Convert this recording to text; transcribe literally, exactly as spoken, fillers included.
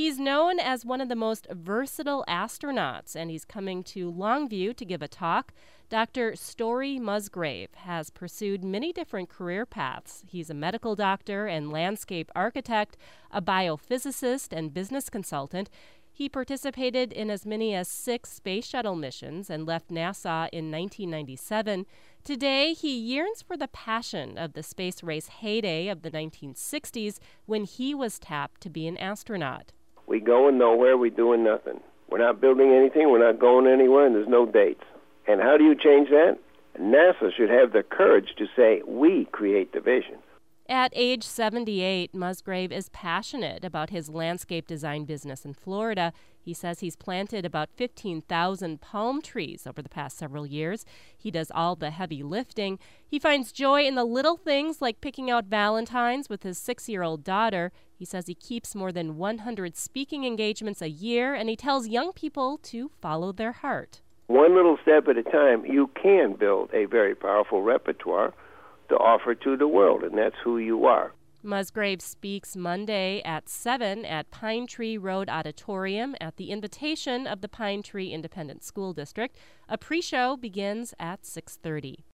He's known as one of the most versatile astronauts, and he's coming to Longview to give a talk. Doctor Story Musgrave has pursued many different career paths. He's a medical doctor and landscape architect, a biophysicist and business consultant. He participated in as many as six space shuttle missions and left NASA in nineteen ninety-seven. Today, he yearns for the passion of the space race heyday of the nineteen sixties when he was tapped to be an astronaut. We going nowhere, we doing nothing. We're not building anything, we're not going anywhere, and there's no dates. And how do you change that? NASA should have the courage to say, we create the vision. At age seventy-eight, Musgrave is passionate about his landscape design business in Florida. He says he's planted about fifteen thousand palm trees over the past several years. He does all the heavy lifting. He finds joy in the little things like picking out valentines with his six-year-old daughter. He says he keeps more than one hundred speaking engagements a year, and he tells young people to follow their heart. One little step at a time, you can build a very powerful repertoire to offer to the world, and that's who you are. Musgrave speaks Monday at seven at Pine Tree Road Auditorium at the invitation of the Pine Tree Independent School District. A pre-show begins at six thirty.